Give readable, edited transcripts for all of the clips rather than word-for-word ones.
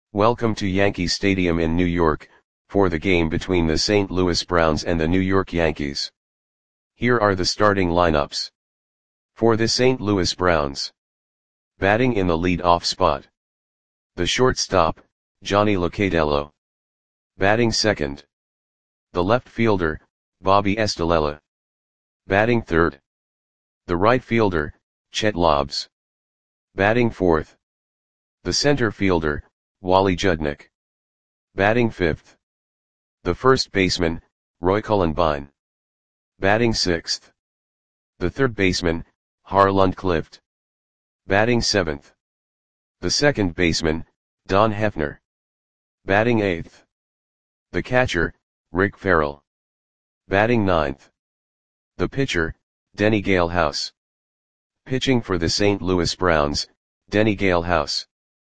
Welcome to Yankee Stadium in New York, for the game between the St. Louis Browns and the New York Yankees. Here are the starting lineups. For the St. Louis Browns. Batting in the lead-off spot. The shortstop, Johnny Locatello. Batting second. The left fielder, Bobby Estalella. Batting third. The right fielder, Chet Lobbs. Batting fourth. The center fielder, Wally Judnick. Batting fifth. The first baseman, Roy Cullenbine. Batting sixth. The third baseman, Harland Clift. Batting seventh. The second baseman, Don Hefner. Batting eighth. The catcher, Rick Farrell. Batting ninth. The pitcher, Denny Galehouse. Pitching for the St. Louis Browns, Denny Galehouse.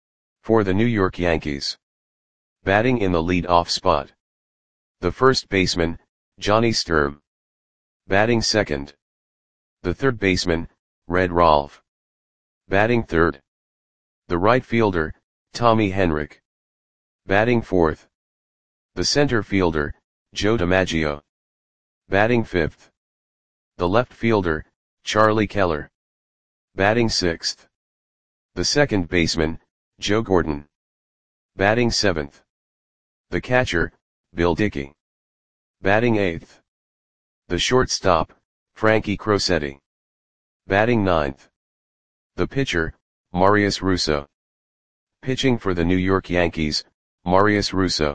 For the New York Yankees. Batting in the lead-off spot. The first baseman, Johnny Sturm. Batting second. The third baseman, Red Rolfe. Batting third. The right fielder, Tommy Henrich. Batting fourth. The center fielder, Joe DiMaggio. Batting fifth. The left fielder, Charlie Keller. Batting sixth. The second baseman, Joe Gordon. Batting seventh. The catcher, Bill Dickey. Batting eighth. The shortstop, Frankie Crosetti. Batting ninth. The pitcher, Marius Russo. Pitching for the New York Yankees, Marius Russo.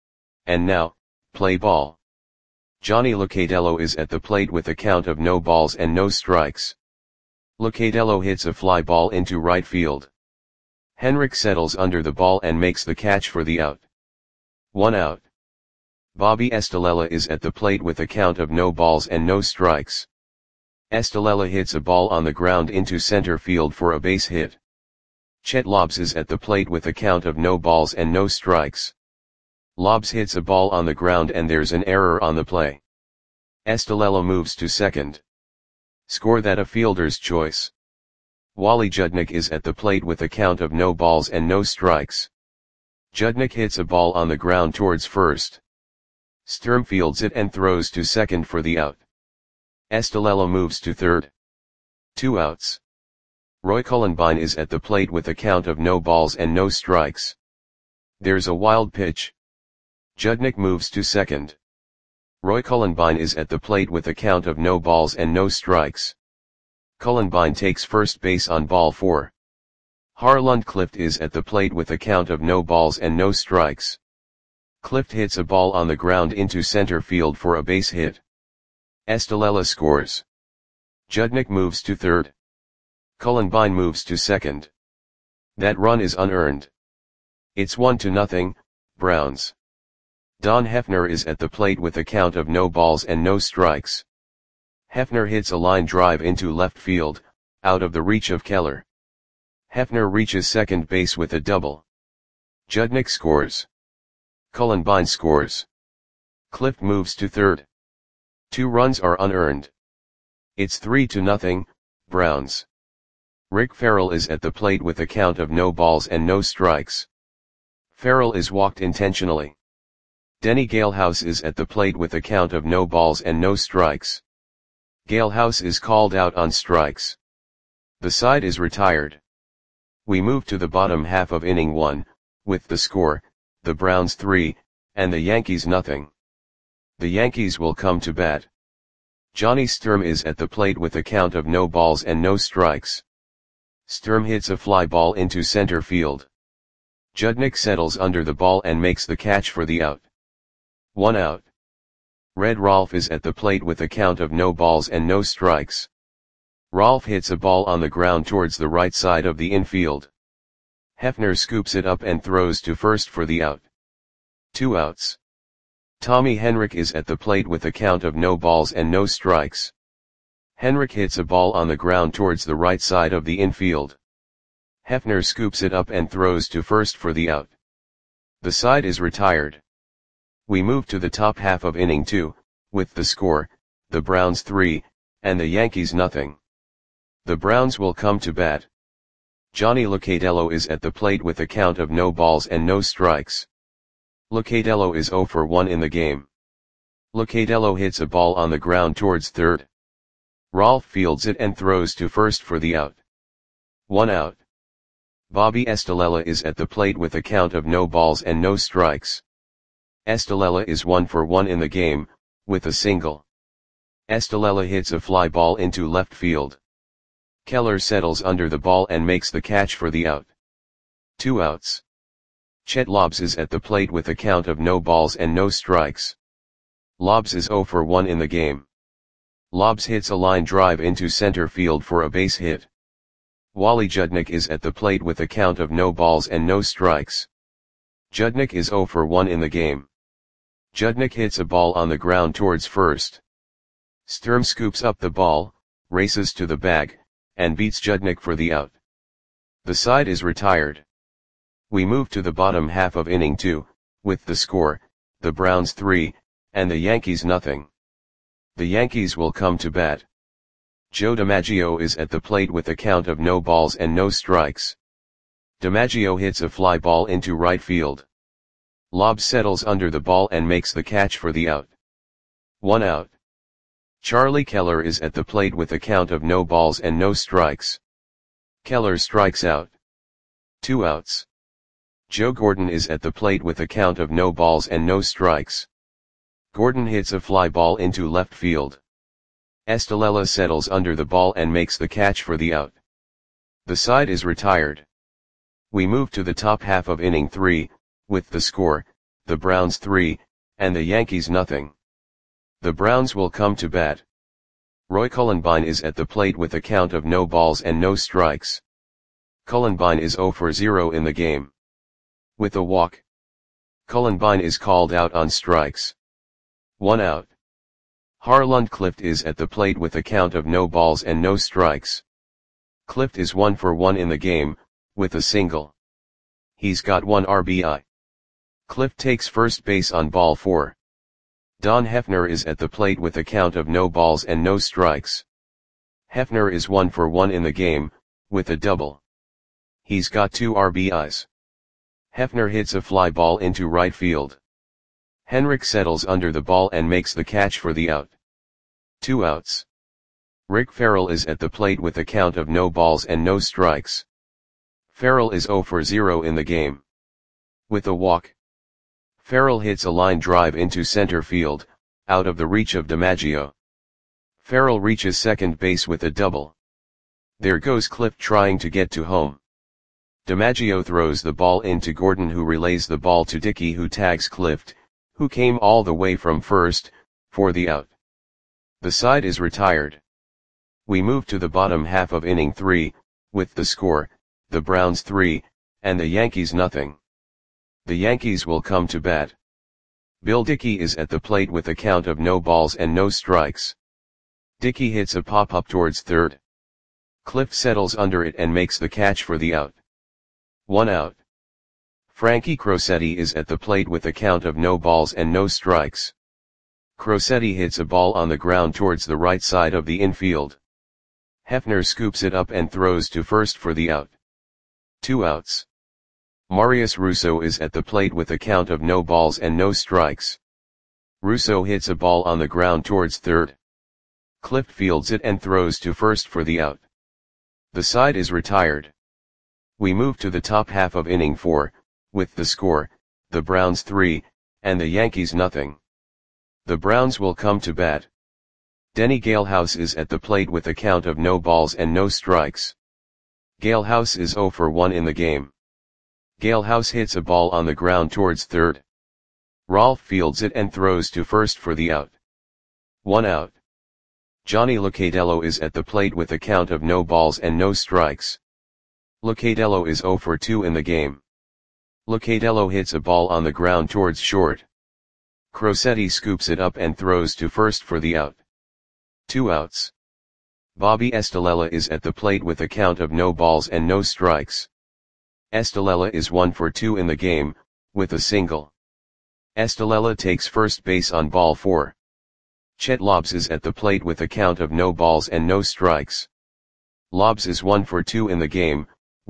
And now, play ball. Johnny Locatello is at the plate with a count of no balls and no strikes. Locatello hits a fly ball into right field. Henrich settles under the ball and makes the catch for the out. 1 out. Bobby Estalella is at the plate with a count of no balls and no strikes. Estalella hits a ball on the ground into center field for a base hit. Chet Lobbs is at the plate with a count of no balls and no strikes. Lobbs hits a ball on the ground and there's an error on the play. Estalella moves to second. Score that a fielder's choice. Wally Judnick is at the plate with a count of no balls and no strikes. Judnick hits a ball on the ground towards first. Sturm fields it and throws to second for the out. Estalella moves to third. 2 outs. Roy Cullenbine is at the plate with a count of no balls and no strikes. There's a wild pitch. Judnick moves to second. Roy Cullenbine is at the plate with a count of no balls and no strikes. Cullenbine takes first base on ball 4. Harland Clift is at the plate with a count of no balls and no strikes. Clift hits a ball on the ground into center field for a base hit. Estalella scores. Judnick moves to third. Cullenbine moves to second. That run is unearned. It's 1-0, Browns. Don Hefner is at the plate with a count of no balls and no strikes. Hefner hits a line drive into left field, out of the reach of Keller. Hefner reaches second base with a double. Judnick scores. Cullenbine scores. Clift moves to third. 2 runs are unearned. It's 3-0, Browns. Rick Farrell is at the plate with a count of no balls and no strikes. Farrell is walked intentionally. Denny Galehouse is at the plate with a count of no balls and no strikes. Galehouse is called out on strikes. The side is retired. We move to the bottom half of inning 1, with the score, the Browns 3, and the Yankees nothing. The Yankees will come to bat. Johnny Sturm is at the plate with a count of no balls and no strikes. Sturm hits a fly ball into center field. Judnick settles under the ball and makes the catch for the out. 1 out. Red Rolfe is at the plate with a count of no balls and no strikes. Rolfe hits a ball on the ground towards the right side of the infield. Hefner scoops it up and throws to first for the out. 2 outs. Tommy Henrich is at the plate with a count of no balls and no strikes. Henrich hits a ball on the ground towards the right side of the infield. Hefner scoops it up and throws to first for the out. The side is retired. We move to the top half of inning 2, with the score, the Browns 3, and the Yankees nothing. The Browns will come to bat. Johnny Locatello is at the plate with a count of no balls and no strikes. Locatello is 0 for 1 in the game. Locatello hits a ball on the ground towards third. Rolf fields it and throws to first for the out. 1 out. Bobby Estalella is at the plate with a count of no balls and no strikes. Estalella is 1 for 1 in the game, with a single. Estalella hits a fly ball into left field. Keller settles under the ball and makes the catch for the out. 2 outs. Chet Lobs is at the plate with a count of no balls and no strikes. Lobs is 0 for 1 in the game. Lobs hits a line drive into center field for a base hit. Wally Judnick is at the plate with a count of no balls and no strikes. Judnick is 0 for 1 in the game. Judnick hits a ball on the ground towards first. Sturm scoops up the ball, races to the bag, and beats Judnick for the out. The side is retired. We move to the bottom half of inning 2, with the score, the Browns 3, and the Yankees nothing. The Yankees will come to bat. Joe DiMaggio is at the plate with a count of no balls and no strikes. DiMaggio hits a fly ball into right field. Lobs settles under the ball and makes the catch for the out. 1 out. Charlie Keller is at the plate with a count of no balls and no strikes. Keller strikes out. 2 outs. Joe Gordon is at the plate with a count of no balls and no strikes. Gordon hits a fly ball into left field. Estalella settles under the ball and makes the catch for the out. The side is retired. We move to the top half of inning 3, with the score, the Browns 3, and the Yankees nothing. The Browns will come to bat. Roy Cullenbine is at the plate with a count of no balls and no strikes. Cullenbine is 0 for 0 in the game. With a walk. Cullenbine is called out on strikes. 1 out. Harlund Clift is at the plate with a count of no balls and no strikes. Clift is 1 for 1 in the game, with a single. He's got 1 RBI. Clift takes first base on ball 4. Don Hefner is at the plate with a count of no balls and no strikes. Hefner is 1 for 1 in the game, with a double. He's got 2 RBIs. Hefner hits a fly ball into right field. Henrik settles under the ball and makes the catch for the out. 2 outs. Rick Farrell is at the plate with a count of no balls and no strikes. Farrell is 0 for 0 in the game. With a walk. Farrell hits a line drive into center field, out of the reach of DiMaggio. Farrell reaches second base with a double. There goes Clift trying to get to home. DiMaggio throws the ball into Gordon, who relays the ball to Dickey, who tags Clift, who came all the way from first, for the out. The side is retired. We move to the bottom half of inning 3, with the score, the Browns 3, and the Yankees nothing. The Yankees will come to bat. Bill Dickey is at the plate with a count of no balls and no strikes. Dickey hits a pop-up towards third. Clift settles under it and makes the catch for the out. 1 out. Frankie Crosetti is at the plate with a count of no balls and no strikes. Crosetti hits a ball on the ground towards the right side of the infield. Hefner scoops it up and throws to first for the out. 2 outs. Marius Russo is at the plate with a count of no balls and no strikes. Russo hits a ball on the ground towards third. Clift fields it and throws to first for the out. The side is retired. We move to the top half of inning 4, with the score, the Browns 3, and the Yankees nothing. The Browns will come to bat. Denny Galehouse is at the plate with a count of no balls and no strikes. Galehouse is 0 for 1 in the game. Galehouse hits a ball on the ground towards third. Rolf fields it and throws to first for the out. 1 out. Johnny Locatello is at the plate with a count of no balls and no strikes. Locatello is 0 for 2 in the game. Locatello hits a ball on the ground towards short. Crosetti scoops it up and throws to first for the out. 2 outs. Bobby Estalella is at the plate with a count of no balls and no strikes. Estalella is 1 for 2 in the game, with a single. Estalella takes first base on ball 4. Chet Lobs is at the plate with a count of no balls and no strikes. Lobs is 1 for 2 in the game,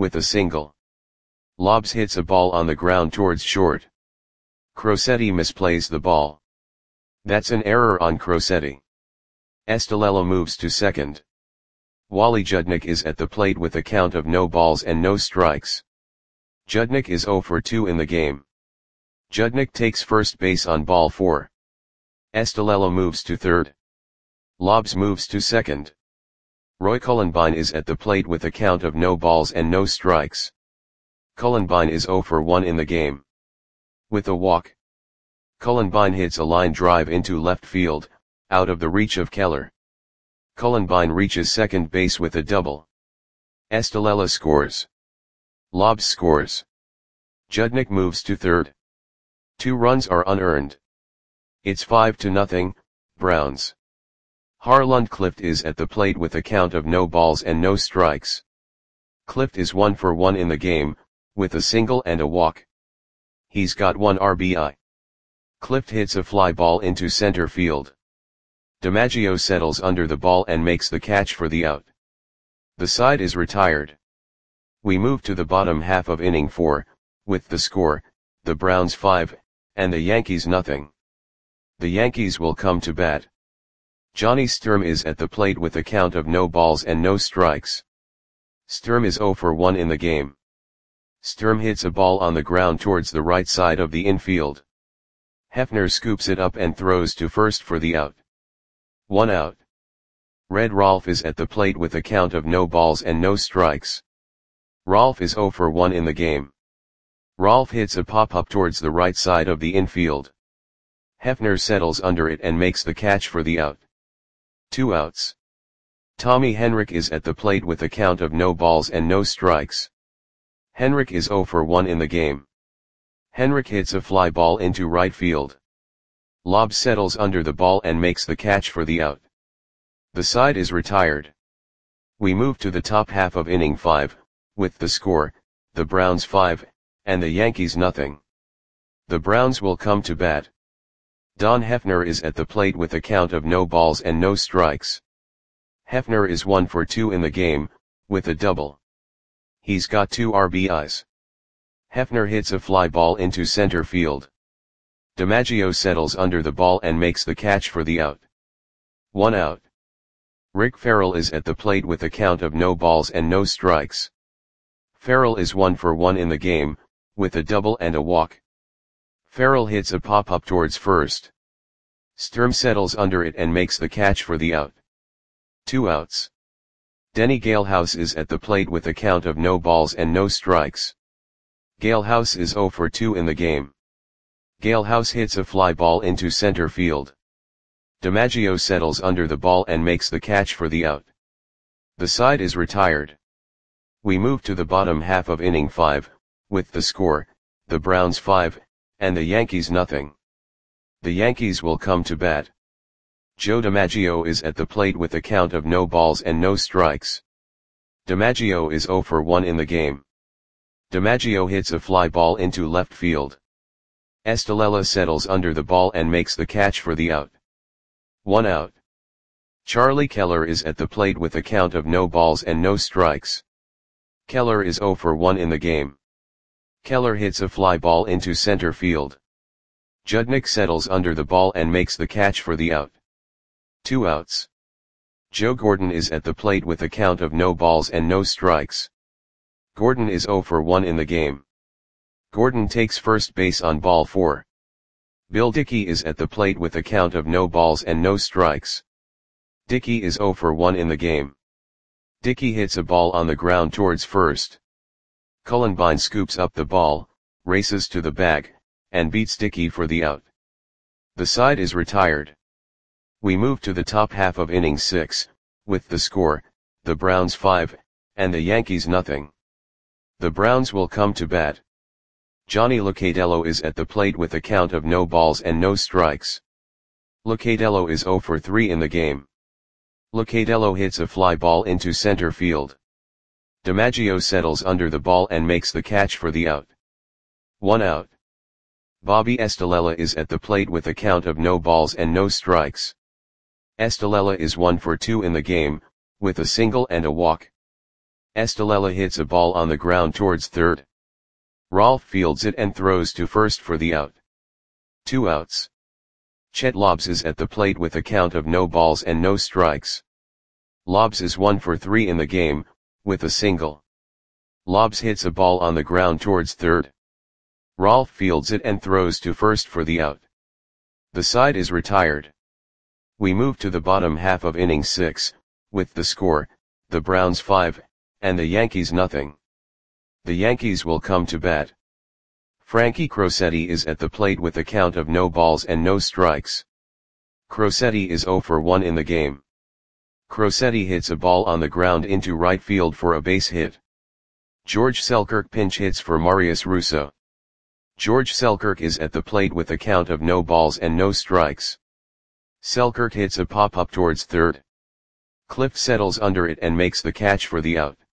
with a single. Lobs hits a ball on the ground towards short. Crosetti misplays the ball. That's an error on Crosetti. Estalella moves to second. Wally Judnik is at the plate with a count of no balls and no strikes. Judnik is 0 for 2 in the game. Judnik takes first base on ball 4. Estalella moves to third. Lobs moves to second. Roy Cullenbine is at the plate with a count of no balls and no strikes. Cullenbine is 0 for 1 in the game. With a walk, Cullenbine hits a line drive into left field, out of the reach of Keller. Cullenbine reaches second base with a double. Estalella scores. Lobs scores. Judnik moves to third. 2 runs are unearned. It's 5-0, Browns. Harlund Clift is at the plate with a count of no balls and no strikes. Clift is 1 for 1 in the game, with a single and a walk. He's got 1 RBI. Clift hits a fly ball into center field. DiMaggio settles under the ball and makes the catch for the out. The side is retired. We move to the bottom half of inning 4, with the score, the Browns 5, and the Yankees nothing. The Yankees will come to bat. Johnny Sturm is at the plate with a count of no balls and no strikes. Sturm is 0 for 1 in the game. Sturm hits a ball on the ground towards the right side of the infield. Hefner scoops it up and throws to first for the out. 1 out. Red Rolf is at the plate with a count of no balls and no strikes. Rolf is 0 for 1 in the game. Rolf hits a pop-up towards the right side of the infield. Hefner settles under it and makes the catch for the out. 2 outs. Tommy Henrich is at the plate with a count of no balls and no strikes. Henrich is 0 for 1 in the game. Henrich hits a fly ball into right field. Lob settles under the ball and makes the catch for the out. The side is retired. We move to the top half of inning 5, with the score, the Browns 5, and the Yankees nothing. The Browns will come to bat. Don Hefner is at the plate with a count of no balls and no strikes. Hefner is 1 for 2 in the game, with a double. He's got 2 RBIs. Hefner hits a fly ball into center field. DiMaggio settles under the ball and makes the catch for the out. 1 out. Rick Farrell is at the plate with a count of no balls and no strikes. Farrell is 1 for 1 in the game, with a double and a walk. Farrell hits a pop-up towards first. Sturm settles under it and makes the catch for the out. 2 outs. Denny Galehouse is at the plate with a count of no balls and no strikes. Galehouse is 0 for 2 in the game. Galehouse hits a fly ball into center field. DiMaggio settles under the ball and makes the catch for the out. The side is retired. We move to the bottom half of inning 5, with the score, the Browns 5, and the Yankees nothing. The Yankees will come to bat. Joe DiMaggio is at the plate with a count of no balls and no strikes. DiMaggio is 0 for 1 in the game. DiMaggio hits a fly ball into left field. Estalella settles under the ball and makes the catch for the out. 1 out. Charlie Keller is at the plate with a count of no balls and no strikes. Keller is 0 for 1 in the game. Keller hits a fly ball into center field. Judnik settles under the ball and makes the catch for the out. 2 outs. Joe Gordon is at the plate with a count of no balls and no strikes. Gordon is 0 for 1 in the game. Gordon takes first base on ball 4. Bill Dickey is at the plate with a count of no balls and no strikes. Dickey is 0 for 1 in the game. Dickey hits a ball on the ground towards first. Cullenbine scoops up the ball, races to the bag, and beats Dickey for the out. The side is retired. We move to the top half of inning 6, with the score, the Browns 5, and the Yankees nothing. The Browns will come to bat. Johnny Locatello is at the plate with a count of no balls and no strikes. Locatello is 0 for 3 in the game. Locatello hits a fly ball into center field. DiMaggio settles under the ball and makes the catch for the out. 1 out. Bobby Estalella is at the plate with a count of no balls and no strikes. Estalella is 1 for 2 in the game, with a single and a walk. Estelella hits a ball on the ground towards third. Rolf fields it and throws to first for the out. 2 outs. Chet Lobs is at the plate with a count of no balls and no strikes. Lobs is 1 for 3 in the game, with a single. Lobs hits a ball on the ground towards third. Rolf fields it and throws to first for the out. The side is retired. We move to the bottom half of inning 6, with the score, the Browns 5, and the Yankees nothing. The Yankees will come to bat. Frankie Crosetti is at the plate with a count of no balls and no strikes. Crosetti is 0 for 1 in the game. Crosetti hits a ball on the ground into right field for a base hit. George Selkirk pinch hits for Marius Russo. George Selkirk is at the plate with a count of no balls and no strikes. Selkirk hits a pop-up towards third. Cliff settles under it and makes the catch for the out.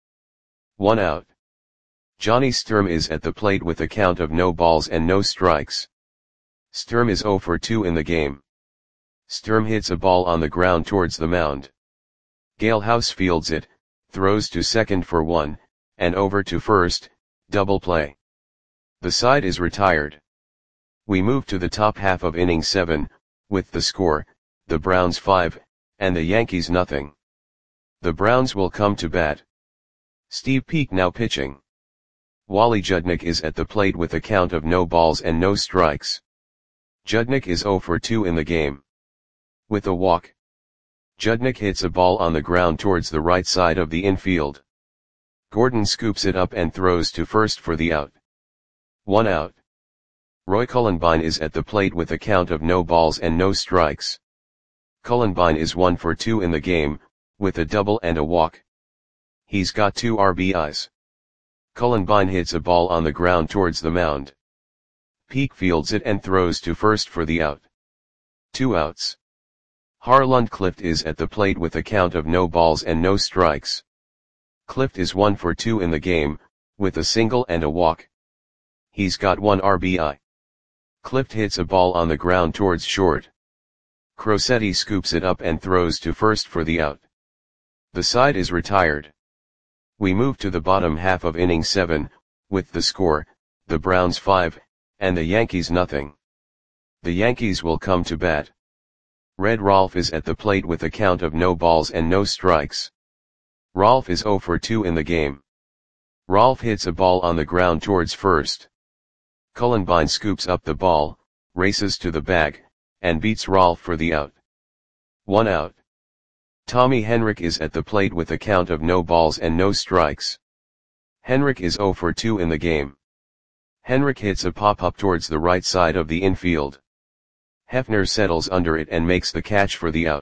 1 out. Johnny Sturm is at the plate with a count of no balls and no strikes. Sturm is 0 for 2 in the game. Sturm hits a ball on the ground towards the mound. Gale House fields it, throws to second for 1, and over to first, double play. The side is retired. We move to the top half of inning 7, with the score, the Browns 5, and the Yankees nothing. The Browns will come to bat. Steve Peek now pitching. Wally Judnick is at the plate with a count of no balls and no strikes. Judnick is 0 for 2 in the game. With a walk. Judnick hits a ball on the ground towards the right side of the infield. Gordon scoops it up and throws to first for the out. 1 out. Roy Cullenbine is at the plate with a count of no balls and no strikes. Cullenbine is 1 for 2 in the game, with a double and a walk. He's got 2 RBIs. Cullenbine hits a ball on the ground towards the mound. Peek fields it and throws to first for the out. 2 outs. Harlund Clift is at the plate with a count of no balls and no strikes. Clift is 1 for 2 in the game, with a single and a walk. He's got 1 RBI. Clift hits a ball on the ground towards short. Crosetti scoops it up and throws to first for the out. The side is retired. We move to the bottom half of inning 7, with the score, the Browns 5, and the Yankees nothing. The Yankees will come to bat. Red Rolf is at the plate with a count of no balls and no strikes. Rolf is 0 for 2 in the game. Rolf hits a ball on the ground towards first. Cullenbine scoops up the ball, races to the bag, and beats Rolf for the out. 1 out. Tommy Henrich is at the plate with a count of no balls and no strikes. Henrich is 0 for 2 in the game. Henrich hits a pop-up towards the right side of the infield. Hefner settles under it and makes the catch for the out.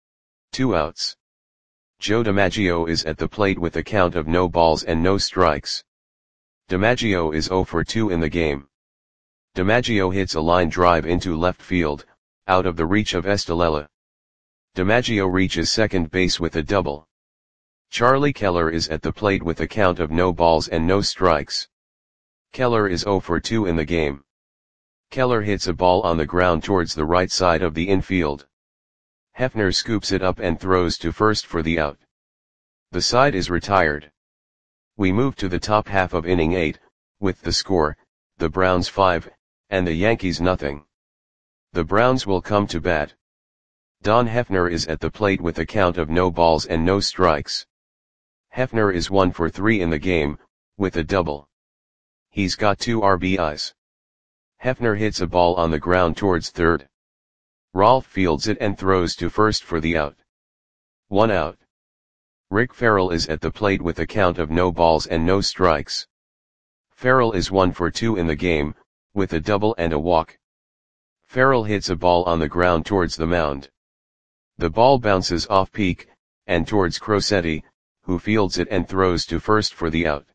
2 outs. Joe DiMaggio is at the plate with a count of no balls and no strikes. DiMaggio is 0 for 2 in the game. DiMaggio hits a line drive into left field, out of the reach of Estelella. DiMaggio reaches second base with a double. Charlie Keller is at the plate with a count of no balls and no strikes. Keller is 0 for 2 in the game. Keller hits a ball on the ground towards the right side of the infield. Hefner scoops it up and throws to first for the out. The side is retired. We move to the top half of inning 8, with the score, the Browns 5, and the Yankees nothing. The Browns will come to bat. Don Hefner is at the plate with a count of no balls and no strikes. Hefner is 1 for 3 in the game, with a double. He's got 2 RBIs. Hefner hits a ball on the ground towards third. Rolf fields it and throws to first for the out. 1 out. Rick Farrell is at the plate with a count of no balls and no strikes. Farrell is 1 for 2 in the game, with a double and a walk. Farrell hits a ball on the ground towards the mound. The ball bounces off Peek, and towards Crosetti, who fields it and throws to first for the out.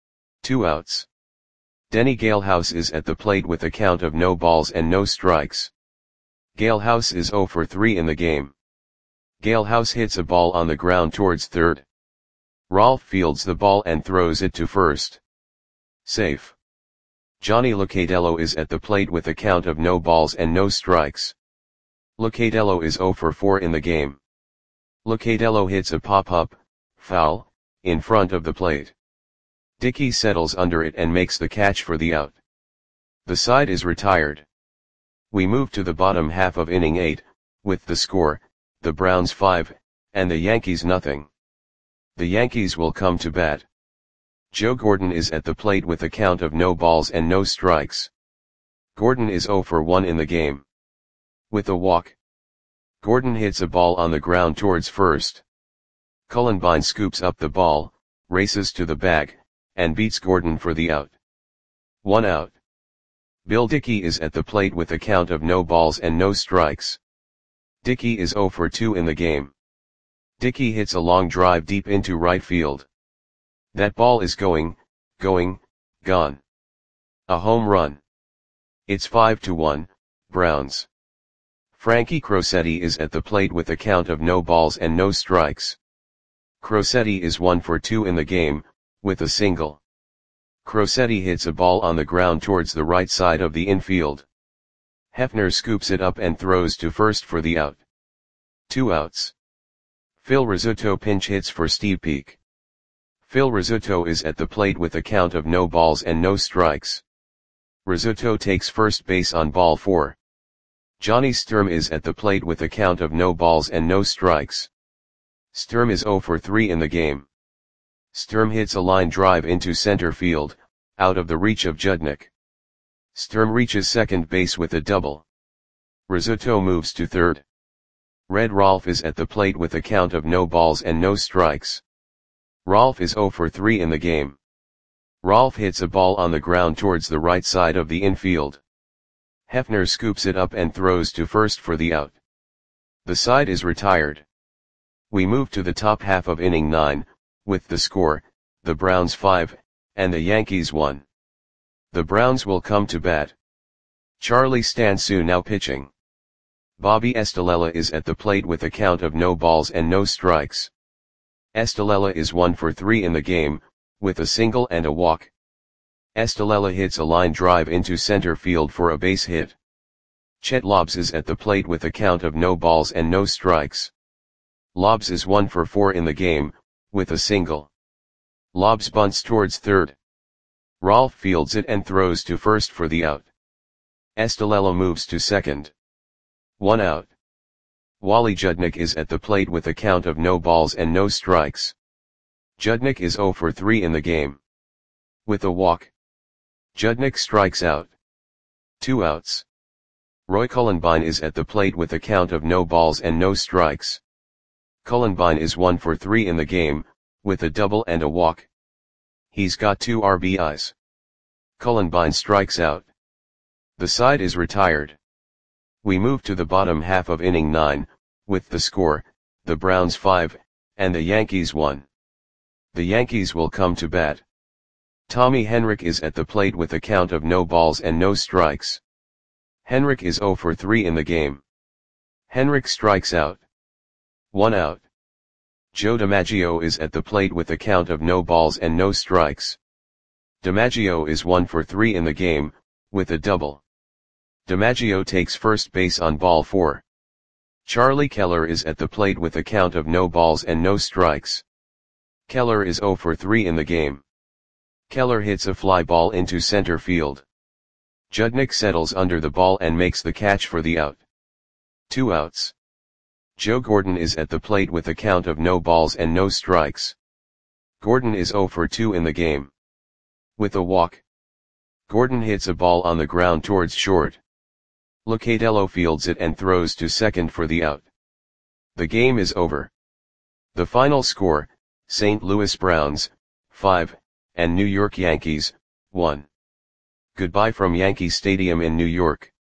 2 outs. Denny Galehouse is at the plate with a count of no balls and no strikes. Galehouse is 0 for 3 in the game. Galehouse hits a ball on the ground towards third. Rolf fields the ball and throws it to first. Safe. Johnny Locadello is at the plate with a count of no balls and no strikes. Locadello is 0 for 4 in the game. Locadello hits a pop-up, foul, in front of the plate. Dickey settles under it and makes the catch for the out. The side is retired. We move to the bottom half of inning 8, with the score, the Browns 5, and the Yankees nothing. The Yankees will come to bat. Joe Gordon is at the plate with a count of no balls and no strikes. Gordon is 0 for 1 in the game. With a walk, Gordon hits a ball on the ground towards first. Cullenbine scoops up the ball, races to the bag, and beats Gordon for the out. 1 out. Bill Dickey is at the plate with a count of no balls and no strikes. Dickey is 0 for 2 in the game. Dickey hits a long drive deep into right field. That ball is gone. A home run. It's 5-1, Browns. Frankie Crosetti is at the plate with a count of no balls and no strikes. Crosetti is 1 for 2 in the game, with a single. Crosetti hits a ball on the ground towards the right side of the infield. Hefner scoops it up and throws to first for the out. 2 outs. Phil Rizzuto pinch hits for Steve Peek. Phil Rizzuto is at the plate with a count of no balls and no strikes. Rizzuto takes first base on ball 4. Johnny Sturm is at the plate with a count of no balls and no strikes. Sturm is 0 for 3 in the game. Sturm hits a line drive into center field, out of the reach of Judnick. Sturm reaches second base with a double. Rizzuto moves to third. Red Rolfe is at the plate with a count of no balls and no strikes. Rolfe is 0 for 3 in the game. Rolfe hits a ball on the ground towards the right side of the infield. Hefner scoops it up and throws to first for the out. The side is retired. We move to the top half of inning 9, with the score, the Browns 5, and the Yankees 1. The Browns will come to bat. Charlie Stansu now pitching. Bobby Estalella is at the plate with a count of no balls and no strikes. Estalella is 1 for 3 in the game, with a single and a walk. Estalella hits a line drive into center field for a base hit. Chet Lobbs is at the plate with a count of no balls and no strikes. Lobbs is 1 for 4 in the game, with a single. Lobbs bunts towards third. Rolfe fields it and throws to first for the out. Estalella moves to second. 1 out. Wally Judnick is at the plate with a count of no balls and no strikes. Judnick is 0 for 3 in the game. With a walk, Judnick strikes out. 2 outs. Roy Cullenbine is at the plate with a count of no balls and no strikes. Cullenbine is 1 for 3 in the game, with a double and a walk. He's got 2 RBIs. Cullenbine strikes out. The side is retired. We move to the bottom half of inning 9, with the score, the Browns 5, and the Yankees 1. The Yankees will come to bat. Tommy Henrich is at the plate with a count of no balls and no strikes. Henrich is 0 for 3 in the game. Henrich strikes out. 1 out. Joe DiMaggio is at the plate with a count of no balls and no strikes. DiMaggio is 1 for 3 in the game, with a double. DiMaggio takes first base on ball 4. Charlie Keller is at the plate with a count of no balls and no strikes. Keller is 0 for 3 in the game. Keller hits a fly ball into center field. Judnick settles under the ball and makes the catch for the out. 2 outs. Joe Gordon is at the plate with a count of no balls and no strikes. Gordon is 0 for 2 in the game. With a walk, Gordon hits a ball on the ground towards short. Locatello fields it and throws to second for the out. The game is over. The final score, St. Louis Browns, 5, and New York Yankees, 1. Goodbye from Yankee Stadium in New York.